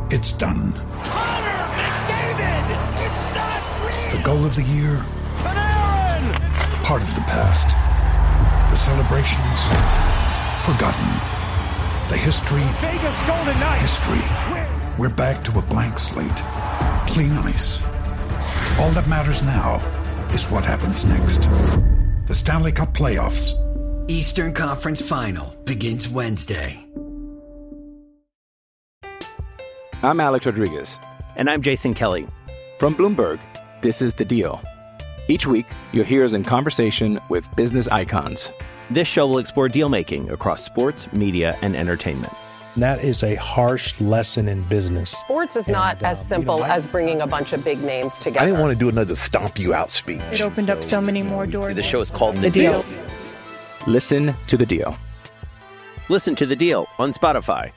It's done. Connor McDavid! It's not real! The goal of the year? Panarin! Part of the past. The celebrations? Forgotten. The history? Vegas Golden Knights! History. We're back to a blank slate. Clean ice. All that matters now is what happens next. The Stanley Cup Playoffs. Eastern Conference Final begins Wednesday. I'm Alex Rodriguez. And I'm Jason Kelly. From Bloomberg, this is The Deal. Each week, you'll hear us in conversation with business icons. This show will explore deal-making across sports, media, and entertainment. That is a harsh lesson in business. Sports is not as simple as bringing a bunch of big names together. I didn't want to do another stomp you out speech. It opened up so many more doors. The show is called The Deal. Listen to The Deal. Listen to The Deal on Spotify.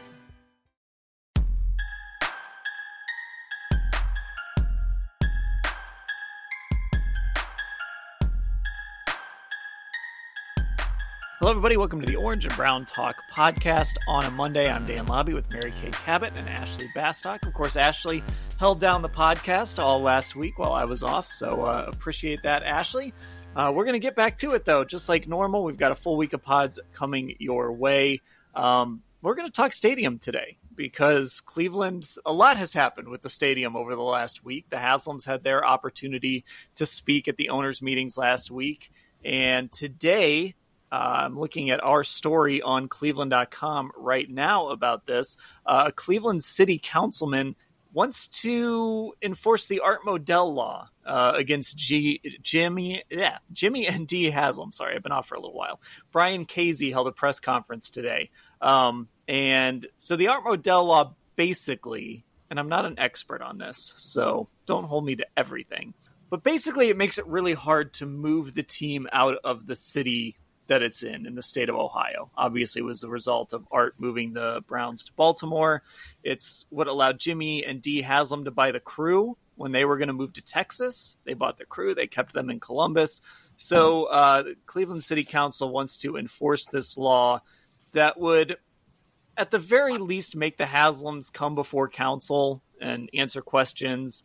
Hello, everybody. Welcome to the Orange and Brown Talk podcast on a Monday. I'm Dan Labbe with Mary Kay Cabot and Ashley Bastock. Of course, Ashley held down the podcast all last week while I was off, so appreciate that, Ashley. We're going to get back to it, though, just like normal. We've got a full week of pods coming your way. We're going to talk stadium today because Cleveland, a lot has happened with the stadium over the last week. The Haslams had their opportunity to speak at the owners' meetings last week, and today I'm looking at our story on Cleveland.com right now about this. A Cleveland City Councilman wants to enforce the Art Modell law against Jimmy and Dee Haslam. Sorry, I've been off for a little while. Brian Casey held a press conference today. And so the Art Modell law basically, and I'm not an expert on this, so don't hold me to everything, but basically it makes it really hard to move the team out of the city that it's in the state of Ohio. Obviously, it was the result of Art moving the Browns to Baltimore. It's what allowed Jimmy and Dee Haslam to buy the Crew when they were going to move to Texas. They bought the Crew. They kept them in Columbus. So the Cleveland City Council wants to enforce this law that would, at the very least, make the Haslams come before council and answer questions.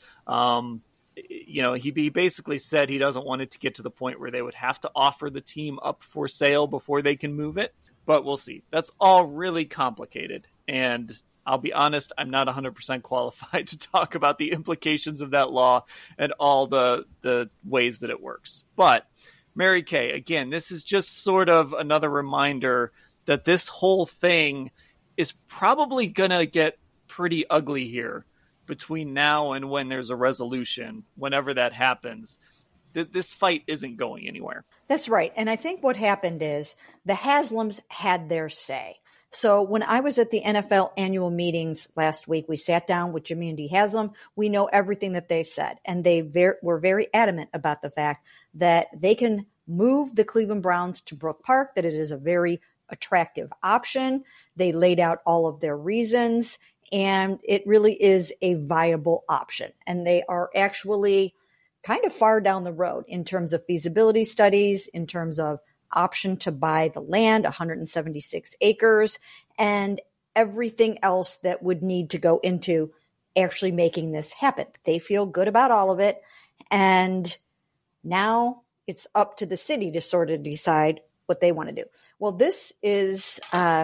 He basically said he doesn't want it to get to the point where they would have to offer the team up for sale before they can move it, but we'll see. That's all really complicated, and I'll be honest, I'm not 100% qualified to talk about the implications of that law and all the ways that it works. But Mary Kay, again, this is just sort of another reminder that this whole thing is probably going to get pretty ugly here between now and when there's a resolution, whenever that happens. This fight isn't going anywhere. That's right. And I think what happened is the Haslams had their say. So when I was at the NFL annual meetings last week, we sat down with Jimmy and Dee Haslam. We know everything that they said. And they were very adamant about the fact that they can move the Cleveland Browns to Brook Park, that it is a very attractive option. They laid out all of their reasons. And it really is a viable option. And they are actually kind of far down the road in terms of feasibility studies, in terms of option to buy the land, 176 acres, and everything else that would need to go into actually making this happen. They feel good about all of it. And now it's up to the city to sort of decide what they want to do. Well, this is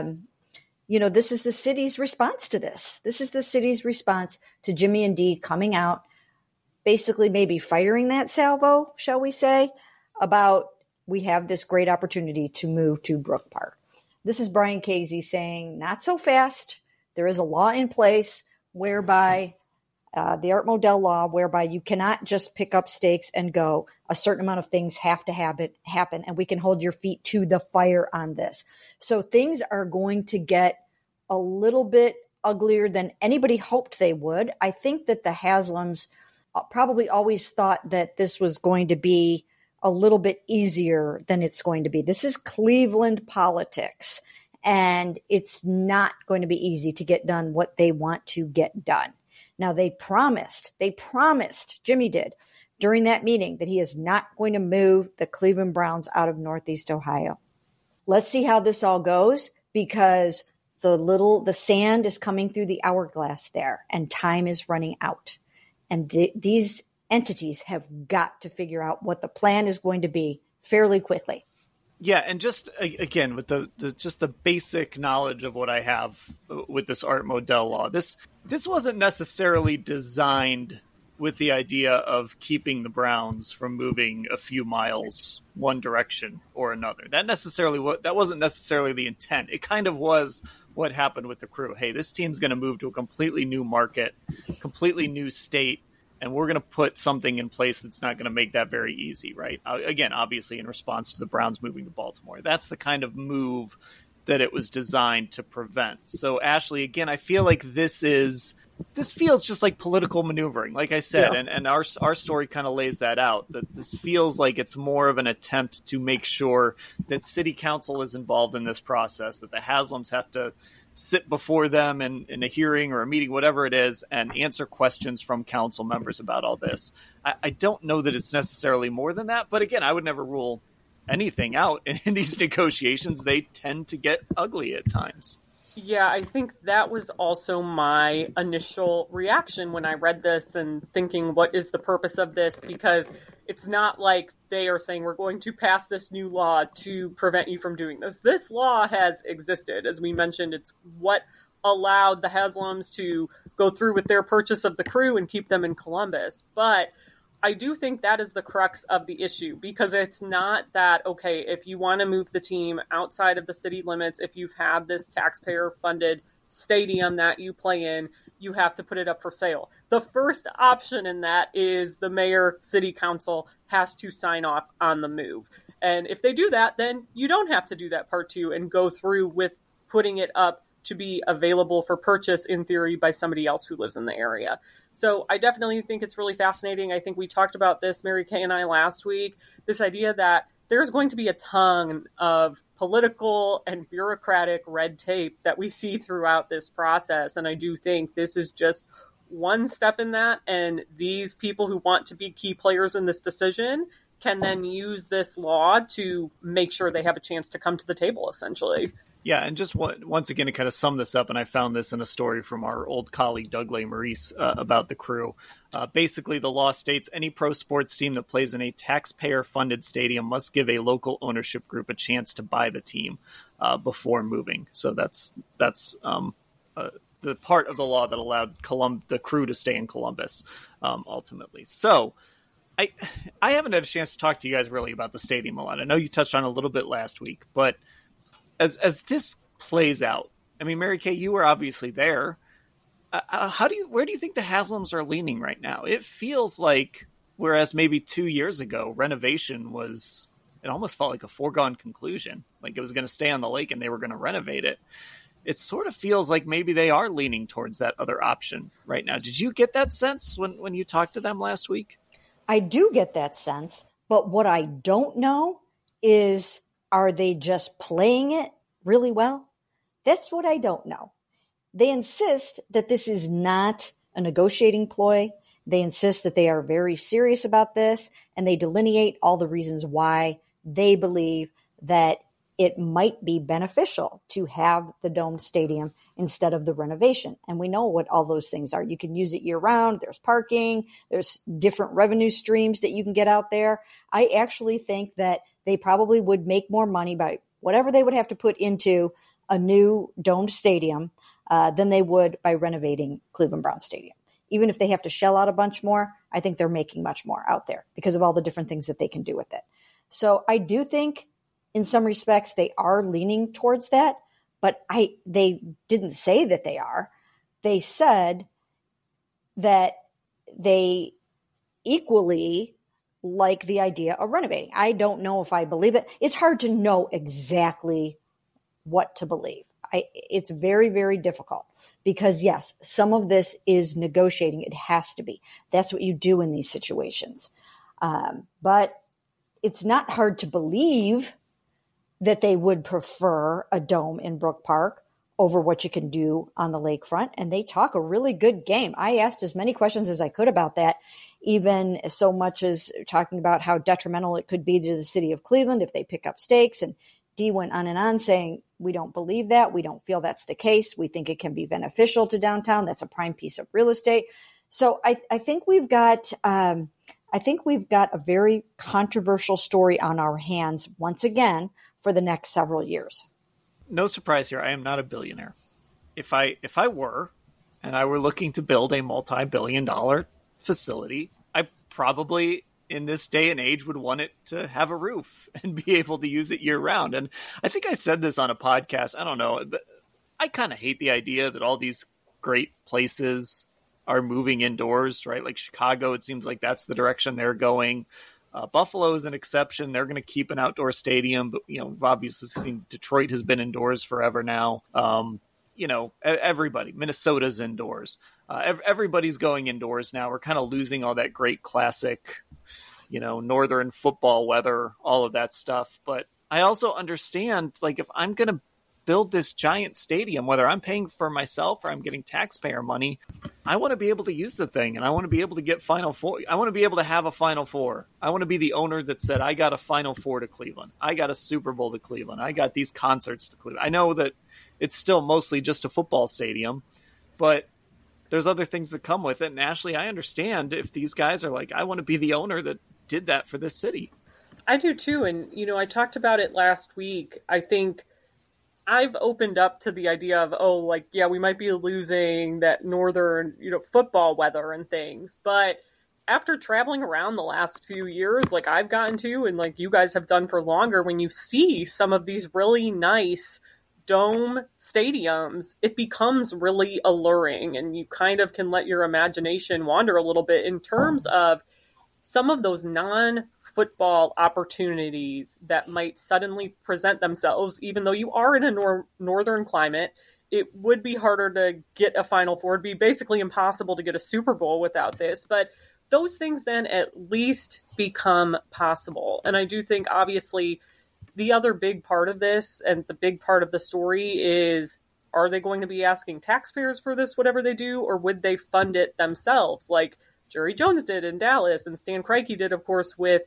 this is the city's response to this. This is the city's response to Jimmy and Dee coming out, basically maybe firing that salvo, shall we say, about we have this great opportunity to move to Brook Park. This is Brian Casey saying, not so fast. There is a law in place whereby the Art Modell law, whereby you cannot just pick up stakes and go. A certain amount of things have to happen, and we can hold your feet to the fire on this. So things are going to get a little bit uglier than anybody hoped they would. I think that the Haslams probably always thought that this was going to be a little bit easier than it's going to be. This is Cleveland politics, and it's not going to be easy to get done what they want to get done. Now, they promised, Jimmy did, during that meeting that he is not going to move the Cleveland Browns out of Northeast Ohio. Let's see how this all goes, because The sand is coming through the hourglass there, and time is running out. And these entities have got to figure out what the plan is going to be fairly quickly. Yeah, and just again with the basic knowledge of what I have with this Art Modell law, this wasn't necessarily designed with the idea of keeping the Browns from moving a few miles one direction or another. That wasn't necessarily the intent. It kind of was what happened with the Crew. Hey, this team's going to move to a completely new market, completely new state, and we're going to put something in place that's not going to make that very easy, right? Again, obviously in response to the Browns moving to Baltimore. That's the kind of move that it was designed to prevent. So, Ashley, again, I feel like this feels just like political maneuvering, like I said, yeah. and our story kind of lays that out, that this feels like it's more of an attempt to make sure that city council is involved in this process, that the Haslams have to sit before them in a hearing or a meeting, whatever it is, and answer questions from council members about all this. I don't know that it's necessarily more than that, but again, I would never rule anything out in these negotiations. They tend to get ugly at times. Yeah, I think that was also my initial reaction when I read this and thinking, what is the purpose of this? Because it's not like they are saying we're going to pass this new law to prevent you from doing this. This law has existed. As we mentioned, it's what allowed the Haslams to go through with their purchase of the Crew and keep them in Columbus. But I do think that is the crux of the issue, because it's not that, okay, if you want to move the team outside of the city limits, if you've had this taxpayer-funded stadium that you play in, you have to put it up for sale. The first option in that is the mayor, city council has to sign off on the move. And if they do that, then you don't have to do that part two and go through with putting it up to be available for purchase, in theory, by somebody else who lives in the area. So I definitely think it's really fascinating. I think we talked about this, Mary Kay and I, last week, this idea that there's going to be a ton of political and bureaucratic red tape that we see throughout this process. And I do think this is just one step in that. And these people who want to be key players in this decision can then use this law to make sure they have a chance to come to the table, essentially. Yeah, and just once again to kind of sum this up, and I found this in a story from our old colleague Doug Lesmerises about the Crew. Basically, the law states any pro sports team that plays in a taxpayer-funded stadium must give a local ownership group a chance to buy the team before moving. So that's the part of the law that allowed the Crew to stay in Columbus ultimately. So I haven't had a chance to talk to you guys really about the stadium a lot. I know you touched on it a little bit last week, but as this plays out, I mean, Mary Kay, you were obviously there. Where do you think the Haslams are leaning right now? It feels like, whereas maybe 2 years ago, renovation it almost felt like a foregone conclusion. Like it was going to stay on the lake and they were going to renovate it. It sort of feels like maybe they are leaning towards that other option right now. Did you get that sense when you talked to them last week? I do get that sense, but what I don't know is, are they just playing it really well? That's what I don't know. They insist that this is not a negotiating ploy. They insist that they are very serious about this, and they delineate all the reasons why they believe that it might be beneficial to have the domed stadium instead of the renovation. And we know what all those things are. You can use it year round. There's parking. There's different revenue streams that you can get out there. I actually think that they probably would make more money by whatever they would have to put into a new domed stadium than they would by renovating Cleveland Browns Stadium. Even if they have to shell out a bunch more, I think they're making much more out there because of all the different things that they can do with it. So I do think in some respects they are leaning towards that, but they didn't say that they are. They said that they equally like the idea of renovating. I don't know if I believe it. It's hard to know exactly what to believe. It's very, very difficult because, yes, some of this is negotiating. It has to be. That's what you do in these situations. But it's not hard to believe that they would prefer a dome in Brook Park over what you can do on the lakefront. And they talk a really good game. I asked as many questions as I could about that, even so much as talking about how detrimental it could be to the city of Cleveland if they pick up stakes. And Dee went on and on saying, We don't believe that. We don't feel that's the case. We think it can be beneficial to downtown. That's a prime piece of real estate. So I think we've got a very controversial story on our hands once again for the next several years. No surprise here. I am not a billionaire. If I were, and I were looking to build a multi-billion-dollar facility, I probably in this day and age would want it to have a roof and be able to use it year round. And I think I said this on a podcast. I don't know, but I kind of hate the idea that all these great places are moving indoors, right? Like Chicago, it seems like that's the direction they're going. Buffalo is an exception. They're going to keep an outdoor stadium, but, we've obviously seen Detroit has been indoors forever now. Everybody, Minnesota's indoors. Everybody's going indoors now. We're kind of losing all that great classic, northern football weather, all of that stuff. But I also understand, like, if I'm going to build this giant stadium, whether I'm paying for myself or I'm getting taxpayer money, I want to be able to use the thing, and I want to be able to get Final Four. I want to be able to have a Final Four. I want to be the owner that said, I got a Final Four to Cleveland. I got a Super Bowl to Cleveland. I got these concerts to Cleveland. I know that it's still mostly just a football stadium, but there's other things that come with it. And Ashley, I understand if these guys are like, I want to be the owner that did that for this city. I do too. And, I talked about it last week. I think I've opened up to the idea of, we might be losing that northern, football weather and things. But after traveling around the last few years, like I've gotten to, and like you guys have done for longer, when you see some of these really nice dome stadiums, it becomes really alluring, and you kind of can let your imagination wander a little bit in terms of some of those non-football opportunities that might suddenly present themselves. Even though you are in a northern climate, it would be harder to get a Final Four. It'd be basically impossible to get a Super Bowl without this. But those things then at least become possible. And I do think, obviously, the other big part of this and the big part of the story is, are they going to be asking taxpayers for this, whatever they do, or would they fund it themselves? Like Jerry Jones did in Dallas, and Stan Kroenke did, of course, with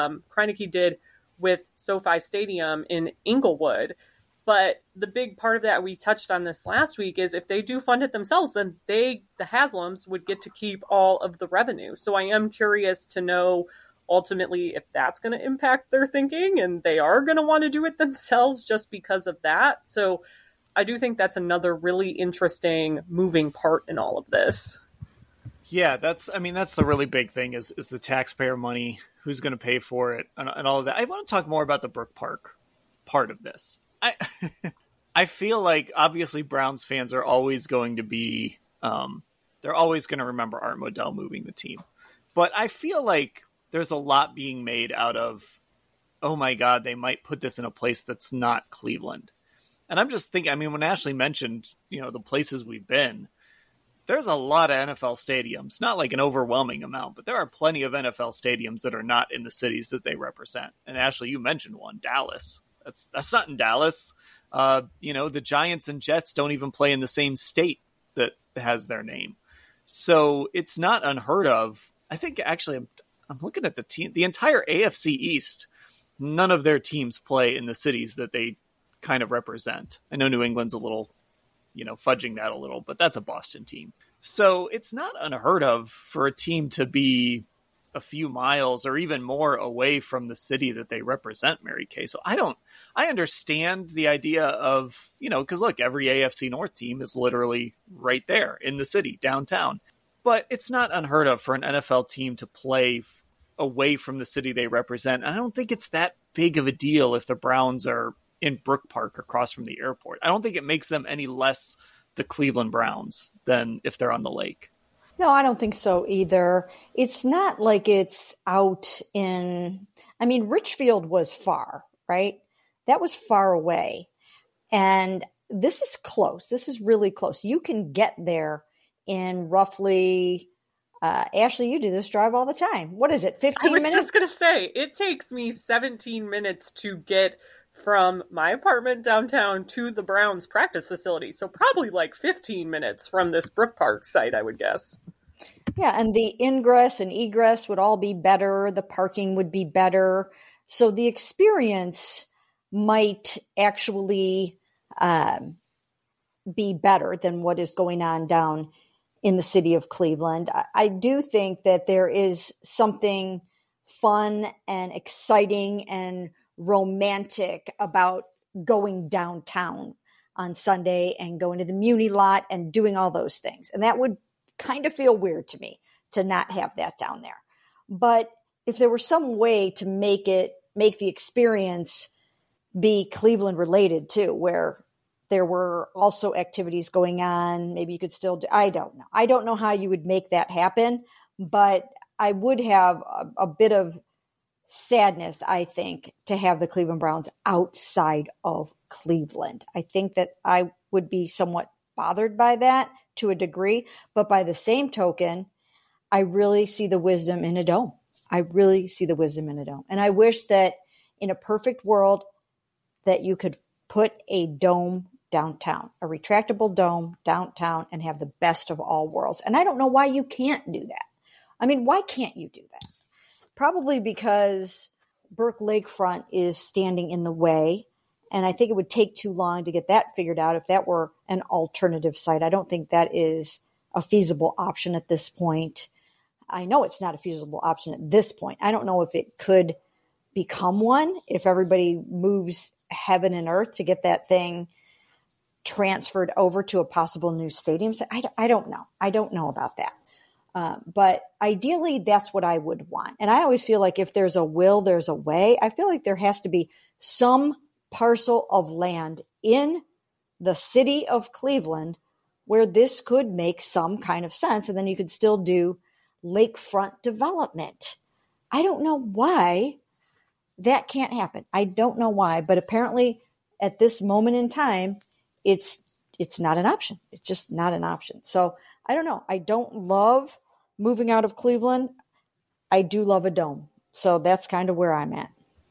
SoFi Stadium in Inglewood. But the big part of that, we touched on this last week, is if they do fund it themselves, then the Haslams would get to keep all of the revenue. So I am curious to know ultimately if that's going to impact their thinking, and they are going to want to do it themselves just because of that. So I do think that's another really interesting moving part in all of this. Yeah, that's the really big thing is the taxpayer money, who's going to pay for it, and all of that. I want to talk more about the Brook Park part of this. I feel like obviously Browns fans are always going to be, they're always going to remember Art Modell moving the team. But I feel like there's a lot being made out of, oh my God, they might put this in a place that's not Cleveland. And I'm just thinking, when Ashley mentioned, the places we've been, there's a lot of NFL stadiums, not like an overwhelming amount, but there are plenty of NFL stadiums that are not in the cities that they represent. And Ashley, you mentioned one, Dallas. That's not in Dallas. The Giants and Jets don't even play in the same state that has their name. So it's not unheard of. I think actually I'm looking at the team, the entire AFC East, none of their teams play in the cities that they kind of represent. I know New England's a little, fudging that a little, but that's a Boston team. So it's not unheard of for a team to be a few miles or even more away from the city that they represent, Mary Kay. So I understand the idea of, because look, every AFC North team is literally right there in the city, downtown. But it's not unheard of for an NFL team to play away from the city they represent. And I don't think it's that big of a deal if the Browns are in Brook Park across from the airport. I don't think it makes them any less the Cleveland Browns than if they're on the lake. No, I don't think so either. It's not like it's out in, Richfield was far, right? That was far away. And this is close. This is really close. You can get there in roughly, Ashley, you do this drive all the time. What is it, 15 minutes? I was just going to say, it takes me 17 minutes to get from my apartment downtown to the Browns practice facility. So probably like 15 minutes from this Brook Park site, I would guess. Yeah, and the ingress and egress would all be better. The parking would be better. So the experience might actually be better than what is going on down in the city of Cleveland. I do think that there is something fun and exciting and romantic about going downtown on Sunday and going to the Muni lot and doing all those things. And that would kind of feel weird to me to not have that down there. But if there were some way to make the experience be Cleveland related too, where there were also activities going on, maybe you could still do, I don't know. I don't know how you would make that happen, but I would have a bit of sadness, I think, to have the Cleveland Browns outside of Cleveland. I think that I would be somewhat bothered by that to a degree, but by the same token, I really see the wisdom in a dome. I really see the wisdom in a dome. And I wish that in a perfect world that you could put a dome downtown, a retractable dome downtown, and have the best of all worlds. And I don't know why you can't do that. I mean, why can't you do that? Probably because Burke Lakefront is standing in the way. And I think it would take too long to get that figured out if that were an alternative site. I don't think that is a feasible option at this point. I know it's not a feasible option at this point. I don't know if it could become one if everybody moves heaven and earth to get that thing transferred over to a possible new stadium. I don't know. I don't know about that. But ideally, that's what I would want. And I always feel like if there's a will, there's a way. I feel like there has to be some parcel of land in the city of Cleveland where this could make some kind of sense. And then you could still do lakefront development. I don't know why that can't happen. I don't know why, but apparently at this moment in time, it's not an option. It's just not an option. So I don't know. I don't love moving out of Cleveland. I do love a dome. So that's kind of where I'm at.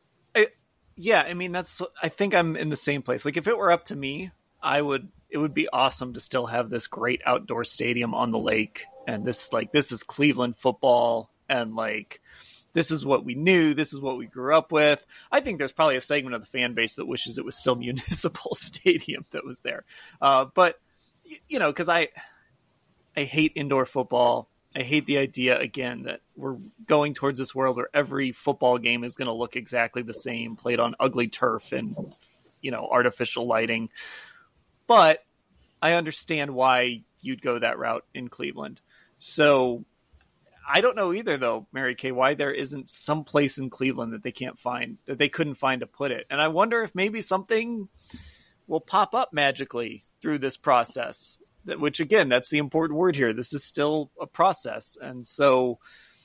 Yeah. I mean, I think I'm in the same place. Like if it were up to me, it would be awesome to still have this great outdoor stadium on the lake. And this is Cleveland football. And like, this is what we knew. This is what we grew up with. I think there's probably a segment of the fan base that wishes it was still Municipal Stadium that was there. But you know, cause I hate indoor football. I hate the idea, again, that we're going towards this world where every football game is going to look exactly the same, played on ugly turf and, you know, artificial lighting. But I understand why you'd go that route in Cleveland. So I don't know either, though, Mary Kay, why there isn't some place in Cleveland that they couldn't find to put it. And I wonder if maybe something will pop up magically through this process. Which, again, that's the important word here. This is still a process. And so,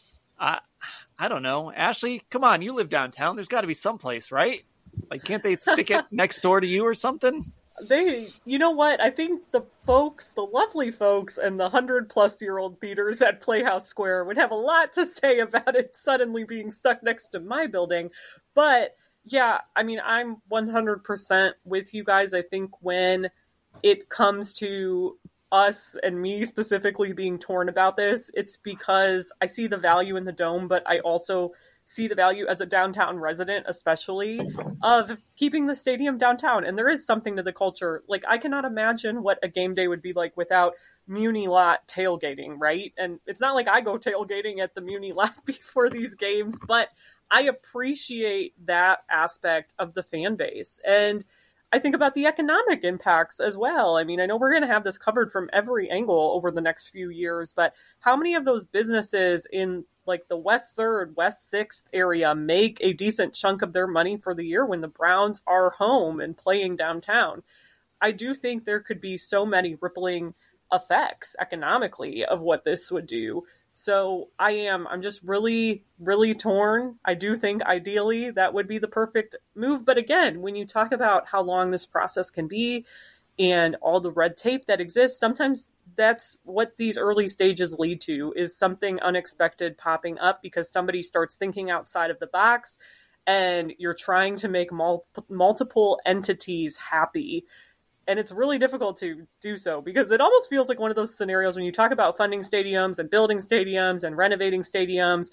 I don't know. Ashley, come on, you live downtown. There's got to be someplace, right? Like, can't they stick it next door to you or something? You know what? I think the lovely folks and the 100-plus-year-old theaters at Playhouse Square would have a lot to say about it suddenly being stuck next to my building. But, yeah, I mean, I'm 100% with you guys. I think when it comes to us and me specifically being torn about this, it's because I see the value in the dome, but I also see the value as a downtown resident, especially, of keeping the stadium downtown. And there is something to the culture. Like, I cannot imagine what a game day would be like without Muni lot tailgating, right? And it's not like I go tailgating at the Muni lot before these games, but I appreciate that aspect of the fan base. And I think about the economic impacts as well. I mean, I know we're going to have this covered from every angle over the next few years, but how many of those businesses in like the West 3rd, West 6th area make a decent chunk of their money for the year when the Browns are home and playing downtown? I do think there could be so many rippling effects economically of what this would do. So I'm just really, really torn. I do think ideally that would be the perfect move. But again, when you talk about how long this process can be and all the red tape that exists, sometimes that's what these early stages lead to, is something unexpected popping up because somebody starts thinking outside of the box and you're trying to make multiple entities happy. And it's really difficult to do so because it almost feels like one of those scenarios when you talk about funding stadiums and building stadiums and renovating stadiums.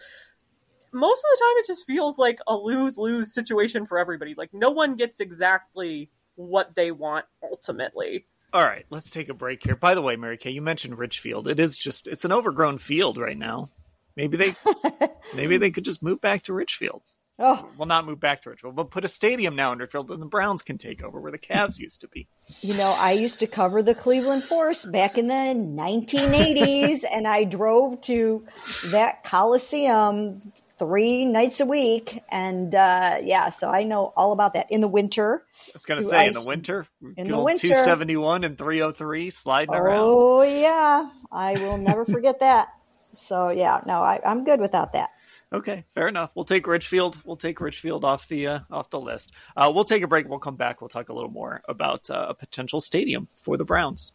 Most of the time, it just feels like a lose-lose situation for everybody. Like no one gets exactly what they want ultimately. All right, let's take a break here. By the way, Mary Kay, you mentioned Richfield. It's an overgrown field right now. Maybe they could just move back to Richfield. Oh, Well, not move back to Richfield, but put a stadium now in Richfield and the Browns can take over where the Cavs used to be. I used to cover the Cleveland Force back in the 1980s, and I drove to that Coliseum 3 nights a week. And so I know all about that. In the winter. I was going to say, in the winter, 271 and 303 sliding around. Oh, yeah. I will never forget that. So, yeah, no, I'm good without that. Okay, fair enough. We'll take Richfield. Off the list. We'll take a break. We'll come back. We'll talk a little more about a potential stadium for the Browns.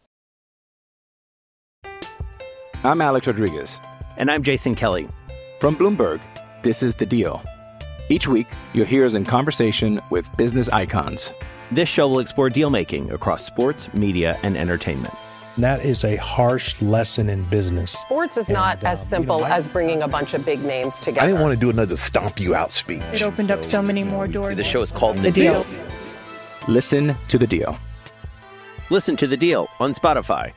I'm Alex Rodriguez. And I'm Jason Kelly. From Bloomberg, this is The Deal. Each week, you'll hear us in conversation with business icons. This show will explore deal-making across sports, media, and entertainment. That is a harsh lesson in business. Sports is not as simple as bringing a bunch of big names together. I didn't want to do another stomp you out speech. It opened up so many more doors. The show is called The Deal. Listen to The Deal. Listen to The Deal on Spotify.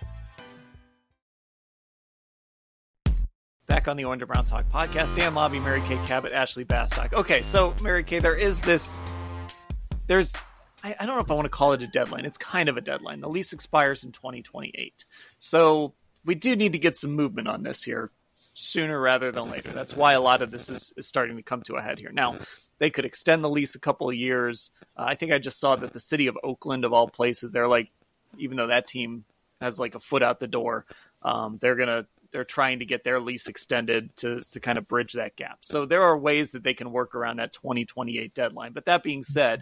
Back on the Orange and Brown Talk podcast, Dan Lobby, Mary Kay Cabot, Ashley Bastock. Okay, so Mary Kay, I don't know if I want to call it a deadline. It's kind of a deadline. The lease expires in 2028. So we do need to get some movement on this here sooner rather than later. That's why a lot of this is starting to come to a head here. Now, they could extend the lease a couple of years. I think I just saw that the city of Oakland, of all places, they're like, even though that team has like a foot out the door, they're trying to get their lease extended to kind of bridge that gap. So there are ways that they can work around that 2028 deadline. But that being said,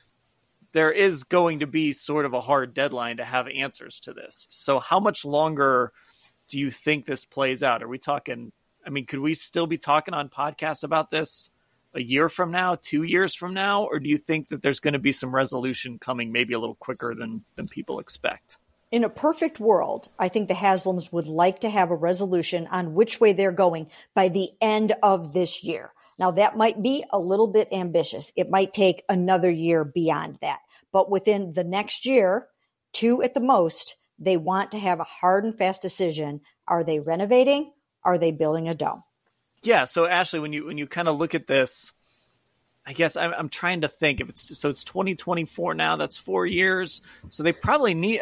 there is going to be sort of a hard deadline to have answers to this. So how much longer do you think this plays out? Are we talking, could we still be talking on podcasts about this a year from now, 2 years from now? Or do you think that there's going to be some resolution coming maybe a little quicker than people expect? In a perfect world, I think the Haslams would like to have a resolution on which way they're going by the end of this year. Now, that might be a little bit ambitious. It might take another year beyond that. But within the next year, 2 at the most, they want to have a hard and fast decision. Are they renovating? Are they building a dome? Yeah. So, Ashley, when you kind of look at this, I guess I'm trying to think if it's 2024 now, that's 4 years. So they probably need,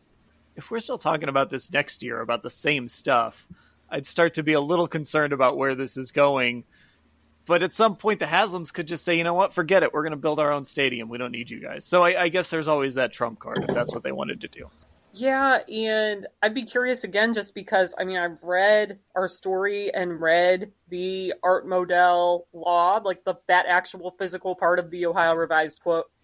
if we're still talking about this next year, about the same stuff, I'd start to be a little concerned about where this is going. But at some point, the Haslams could just say, you know what, forget it. We're going to build our own stadium. We don't need you guys. So I guess there's always that trump card if that's what they wanted to do. Yeah, and I'd be curious again, just because, I've read our story and read the Art Modell law, like that actual physical part of the Ohio Revised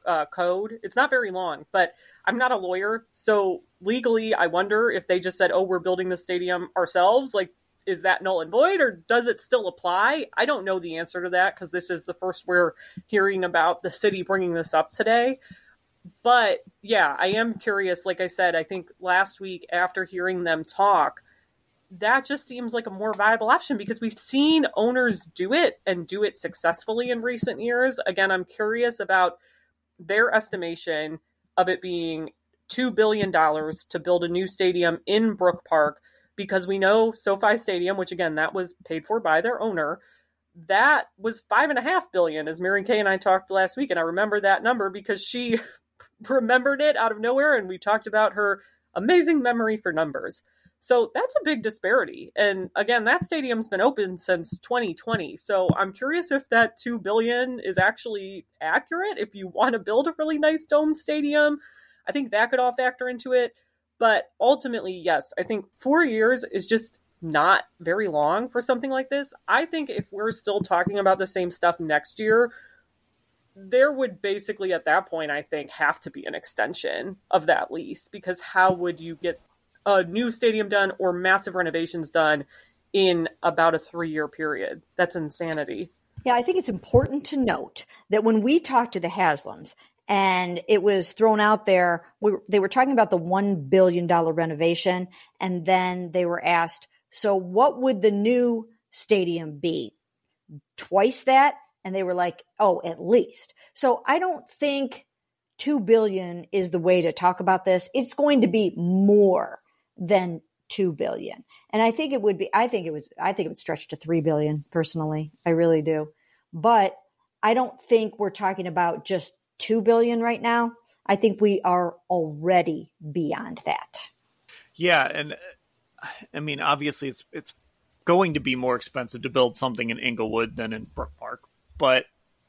Code. It's not very long, but I'm not a lawyer. So legally, I wonder if they just said, oh, we're building the stadium ourselves. Like, is that null and void, or does it still apply? I don't know the answer to that, because this is the first we're hearing about the city bringing this up today. But yeah, I am curious. Like I said, I think last week after hearing them talk, that just seems like a more viable option, because we've seen owners do it and do it successfully in recent years. Again, I'm curious about their estimation of it being $2 billion to build a new stadium in Brook Park, because we know SoFi Stadium, which again, that was paid for by their owner, that was $5.5 billion, as Mary Kay and I talked last week. And I remember that number because she remembered it out of nowhere, and we talked about her amazing memory for numbers. So that's a big disparity. And again, that stadium's been open since 2020. So I'm curious if that $2 billion is actually accurate. If you want to build a really nice dome stadium, I think that could all factor into it. But ultimately, yes, I think 4 years is just not very long for something like this. I think if we're still talking about the same stuff next year, there would basically at that point, I think, have to be an extension of that lease, because how would you get a new stadium done or massive renovations done in about a 3-year period? That's insanity. Yeah, I think it's important to note that when we talked to the Haslams, and it was thrown out there, they were talking about the $1 billion renovation, and then they were asked, so what would the new stadium be? Twice that? And they were like, oh, at least. So I don't think $2 billion is the way to talk about this. It's going to be more than $2 billion. And I think it would stretch to $3 billion personally. I really do. But I don't think we're talking about just $2 billion right now. I think we are already beyond that. Yeah. And I mean, obviously it's going to be more expensive to build something in Inglewood than in Brook Park, but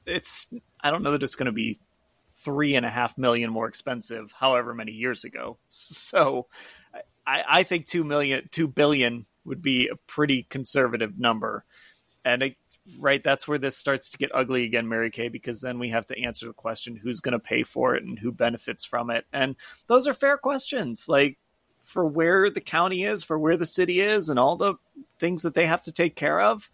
I don't know that it's going to be $3.5 million more expensive however many years ago. So I think $2 billion would be a pretty conservative number. And that's where this starts to get ugly again, Mary Kay, because then we have to answer the question, who's going to pay for it and who benefits from it? And those are fair questions, like for where the county is, for where the city is, and all the things that they have to take care of.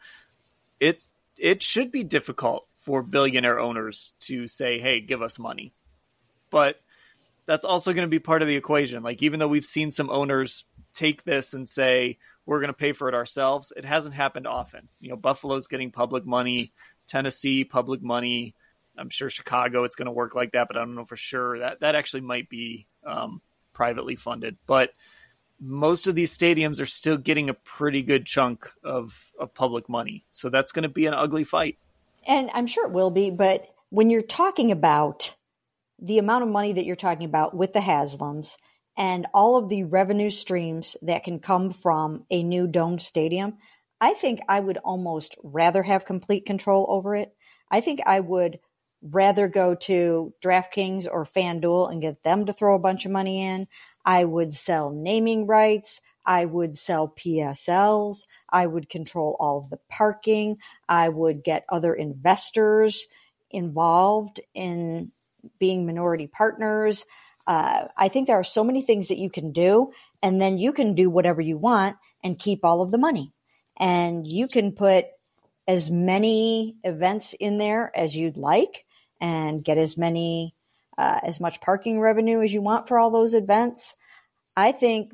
It should be difficult for billionaire owners to say, hey, give us money. But that's also going to be part of the equation. Like, even though we've seen some owners take this and say, we're going to pay for it ourselves, it hasn't happened often. Buffalo's getting public money, Tennessee, public money. I'm sure Chicago, it's going to work like that, but I don't know for sure. That actually might be privately funded. But most of these stadiums are still getting a pretty good chunk of public money. So that's going to be an ugly fight. And I'm sure it will be, but when you're talking about the amount of money that you're talking about with the Haslams and all of the revenue streams that can come from a new domed stadium, I think I would almost rather have complete control over it. I think I would rather go to DraftKings or FanDuel and get them to throw a bunch of money in. I would sell naming rights. I would sell PSLs. I would control all of the parking. I would get other investors involved in being minority partners. I think there are so many things that you can do, and then you can do whatever you want and keep all of the money. And you can put as many events in there as you'd like and get as much parking revenue as you want for all those events. I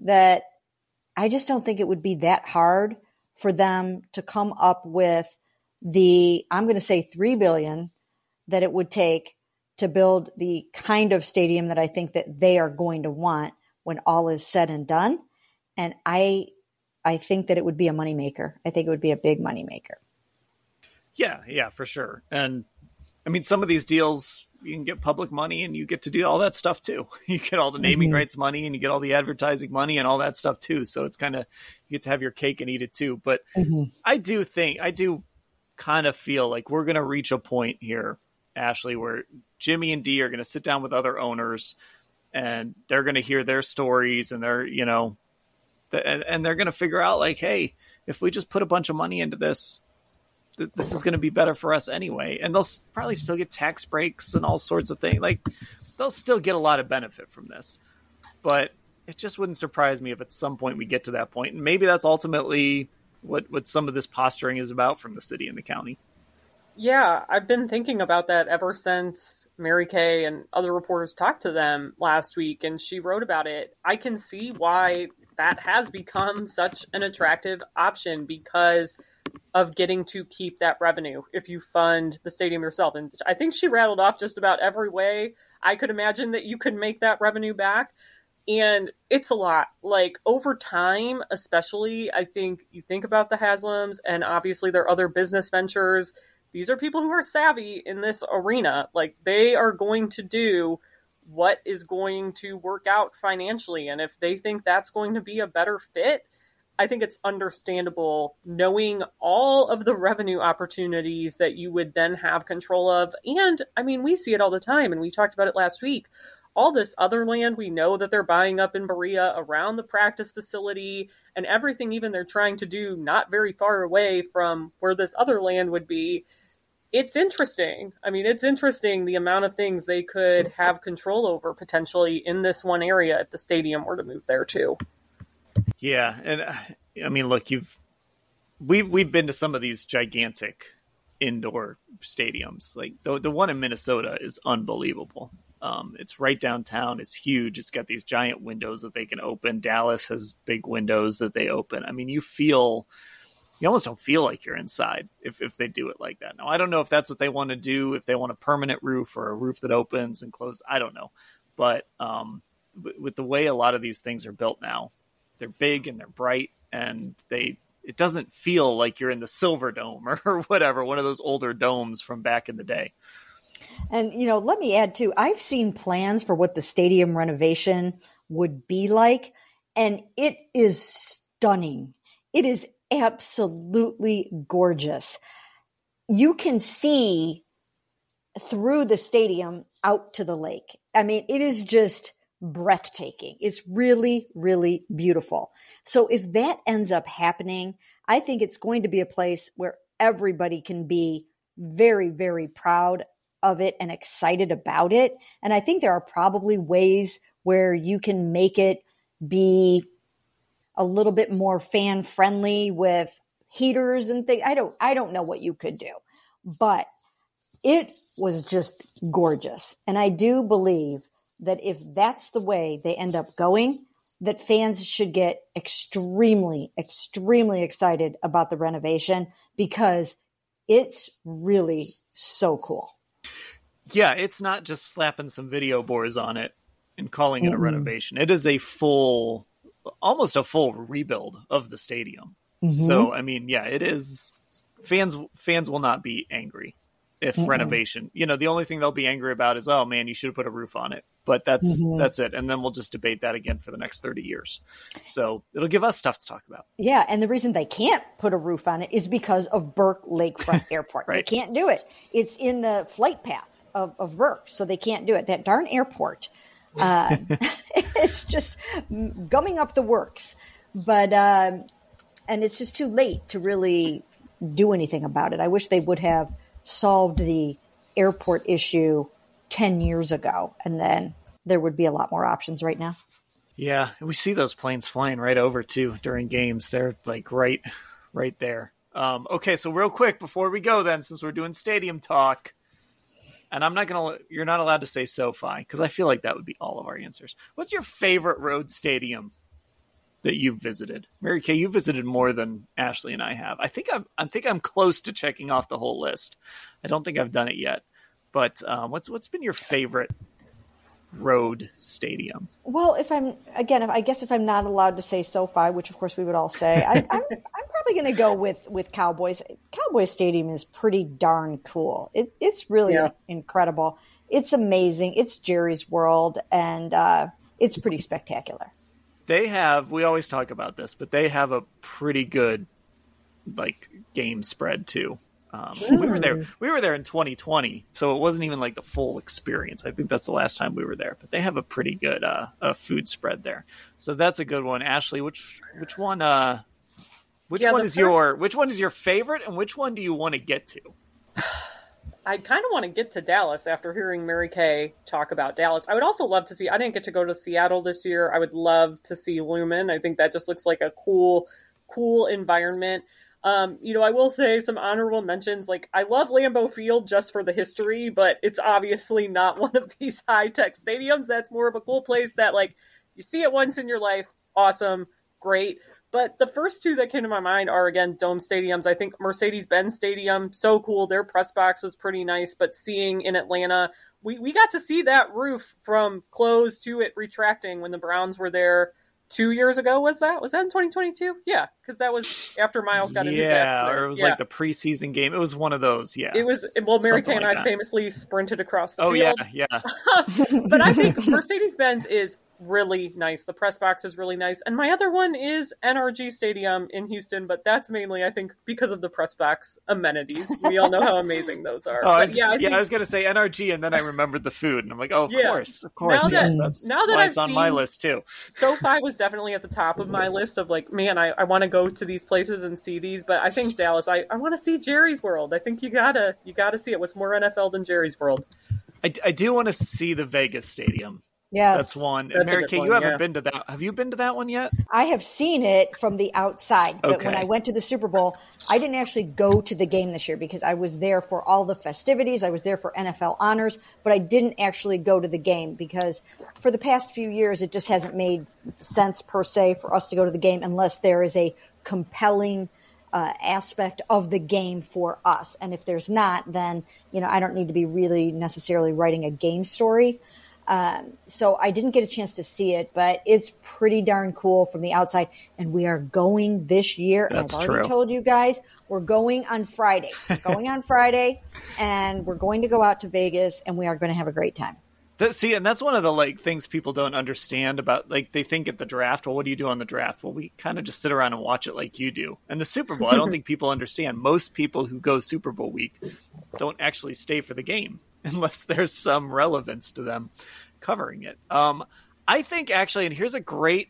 just don't think it would be that hard for them to come up with I'm going to say $3 billion that it would take to build the kind of stadium that I think that they are going to want when all is said and done. And I think that it would be a moneymaker. I think it would be a big moneymaker. Yeah, for sure. And I mean, some of these deals, you can get public money and you get to do all that stuff too. You get all the naming rights money and you get all the advertising money and all that stuff too. So it's kind of, you get to have your cake and eat it too. But I do kind of feel like we're going to reach a point here, Ashley, where Jimmy and Dee are going to sit down with other owners and they're going to hear their stories and they're, and they're going to figure out like, hey, if we just put a bunch of money into this, this is going to be better for us anyway. And they'll probably still get tax breaks and all sorts of things. Like, they'll still get a lot of benefit from this. But it just wouldn't surprise me if at some point we get to that point. And maybe that's ultimately what some of this posturing is about from the city and the county. Yeah, I've been thinking about that ever since Mary Kay and other reporters talked to them last week, and she wrote about it. I can see why that has become such an attractive option because of getting to keep that revenue if you fund the stadium yourself. And I think she rattled off just about every way I could imagine that you could make that revenue back. And it's a lot. Like, over time, especially, I think you think about the Haslams and obviously their other business ventures. These are people who are savvy in this arena. Like, they are going to do what is going to work out financially. And if they think that's going to be a better fit, I think it's understandable, knowing all of the revenue opportunities that you would then have control of. And I mean, we see it all the time, and we talked about it last week. All this other land we know that they're buying up in Berea around the practice facility and everything even they're trying to do not very far away from where this other land would be. It's interesting. I mean, it's interesting the amount of things they could have control over potentially in this one area if the stadium were to move there too. Yeah. And I mean, look, we've been to some of these gigantic indoor stadiums. Like the one in Minnesota is unbelievable. It's right downtown. It's huge. It's got these giant windows that they can open. Dallas has big windows that they open. I mean, you feel you almost don't feel like you're inside if they do it like that. Now, I don't know if that's what they want to do, if they want a permanent roof or a roof that opens and closes. I don't know. But with the way a lot of these things are built now, they're big and they're bright, and it doesn't feel like you're in the Silver Dome or whatever, one of those older domes from back in the day. And, let me add too, I've seen plans for what the stadium renovation would be like, and it is stunning. It is absolutely gorgeous. You can see through the stadium out to the lake. I mean, it is just breathtaking. It's really, really beautiful. So if that ends up happening, I think it's going to be a place where everybody can be very, very proud of it and excited about it. And I think there are probably ways where you can make it be a little bit more fan friendly with heaters and things. I don't know what you could do, but it was just gorgeous. And I do believe that if that's the way they end up going, that fans should get extremely, extremely excited about the renovation, because it's really so cool. Yeah, it's not just slapping some video boards on it and calling it a renovation. It is almost a full rebuild of the stadium. Mm-hmm. So, I mean, yeah, it is. Fans will not be angry if renovation. The only thing they'll be angry about is, oh man, you should have put a roof on it. But that's it. And then we'll just debate that again for the next 30 years. So it'll give us stuff to talk about. Yeah. And the reason they can't put a roof on it is because of Burke Lakefront Airport. Right. They can't do it. It's in the flight path of Burke. So they can't do it. That darn airport. It's just gumming up the works. But, and it's just too late to really do anything about it. I wish they would have solved the airport issue 10 years ago, and then there would be a lot more options right now. Yeah, and we see those planes flying right over too during games. They're like right there. Okay, so real quick before we go then, since we're doing stadium talk, and you're not allowed to say SoFi, because I feel like that would be all of our answers. What's your favorite road stadium that you've visited? Mary Kay, you visited more than Ashley and I have. I think I'm close to checking off the whole list. I don't think I've done it yet. But what's been your favorite road stadium? Well, if I'm not allowed to say SoFi, which of course we would all say, I'm probably going to go with Cowboys. Cowboys Stadium is pretty darn cool. It's really incredible. It's amazing. It's Jerry's World, and it's pretty spectacular. We always talk about this, but they have a pretty good game spread too. We were there in 2020, so it wasn't even like the full experience. I think that's the last time we were there, but they have a pretty good food spread there. So that's a good one. Ashley, which one is your favorite, and which one do you want to get to? I kind of want to get to Dallas after hearing Mary Kay talk about Dallas. I would also love to see, I didn't get to go to Seattle this year. I would love to see Lumen. I think that just looks like a cool environment. I will say some honorable mentions. Like, I love Lambeau Field just for the history, but it's obviously not one of these high-tech stadiums. That's more of a cool place that, you see it once in your life. Awesome. Great. But the first two that came to my mind are, again, dome stadiums. I think Mercedes-Benz Stadium, so cool. Their press box is pretty nice. But seeing in Atlanta, we got to see that roof from closed to it retracting when the Browns were there 2 years ago. Was that in 2022? Yeah, because that was after Miles got in his accident. Or it was like the preseason game. It was one of those. Yeah, it was. Well, Mary Kay and I famously sprinted across the field. Yeah. But I think Mercedes-Benz is really nice. The press box is really nice. And my other one is NRG Stadium in Houston, but that's mainly, I think, because of the press box amenities. We all know how amazing those are. I was going to say NRG, and then I remembered the food, and I'm like, of course. That's why it's on my list too. SoFi was definitely at the top of my list of I want to go to these places and see these, but I think Dallas, I want to see Jerry's World. I think you gotta see it. What's more NFL than Jerry's World? I do want to see the Vegas Stadium. Yes. That's one. And Mary Kay, you haven't been to that. Have you been to that one yet? I have seen it from the outside. But when I went to the Super Bowl, I didn't actually go to the game this year because I was there for all the festivities. I was there for NFL honors, but I didn't actually go to the game because for the past few years, it just hasn't made sense per se for us to go to the game unless there is a compelling aspect of the game for us. And if there's not, then, I don't need to be really necessarily writing a game story. So I didn't get a chance to see it, but it's pretty darn cool from the outside. And we are going this year. That's and I've already true. told you guys, we're going on Friday. And we're going to go out to Vegas, and we are going to have a great time. And that's one of the things people don't understand about, they think at the draft, well, what do you do on the draft? Well, we kind of just sit around and watch it like you do. And the Super Bowl, I don't think people understand. Most people who go Super Bowl week don't actually stay for the game unless there's some relevance to them covering it. I think actually, and here's a great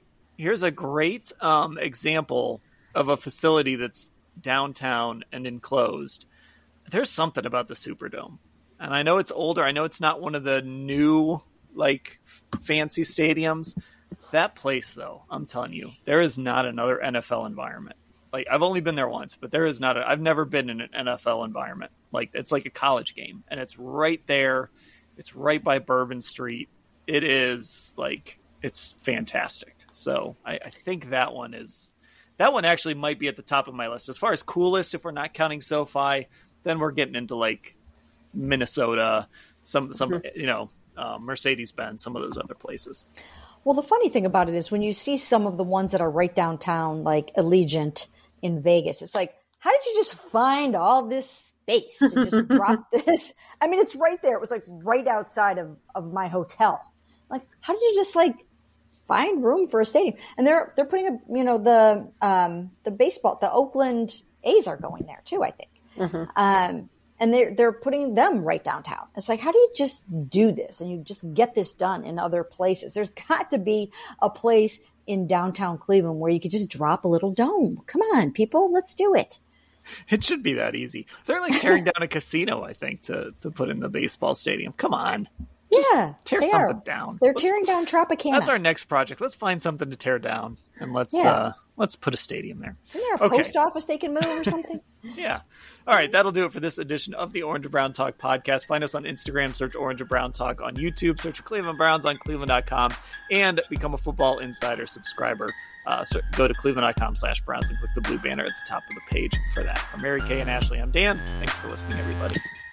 example of a facility that's downtown and enclosed. There's something about the Superdome. And I know it's older. I know it's not one of the new, fancy stadiums. That place, though, I'm telling you, there is not another NFL environment. I've only been there once, but there is not. I've never been in an NFL environment. It's like a college game, and it's right there. It's right by Bourbon Street. It is it's fantastic. So I think that one actually might be at the top of my list as far as coolest. If we're not counting SoFi, then we're getting into Minnesota, some Mercedes-Benz, some of those other places. Well, the funny thing about it is when you see some of the ones that are right downtown, like Allegiant in Vegas, it's like, how did you just find all this space to just drop this? I mean, it's right there. It was right outside of my hotel. How did you just find room for a stadium? And they're putting the baseball, the Oakland A's are going there too, I think. Mm-hmm. And they're putting them right downtown. It's how do you just do this? And you just get this done in other places. There's got to be a place in downtown Cleveland where you could just drop a little dome. Come on, people, let's do it. It should be that easy. They're tearing down a casino, I think, to put in the baseball stadium. Come on. Just tear something down. They're tearing down Tropicana. That's our next project. Let's find something to tear down, and let's put a stadium there. Isn't there a post office they can move or something? Yeah. All right, that'll do it for this edition of the Orange and Brown Talk podcast. Find us on Instagram, search Orange and Brown Talk. On YouTube, search for Cleveland Browns on Cleveland.com, and become a Football Insider subscriber. So go to Cleveland.com/Browns and click the blue banner at the top of the page for that. For Mary Kay and Ashley, I'm Dan. Thanks for listening, everybody.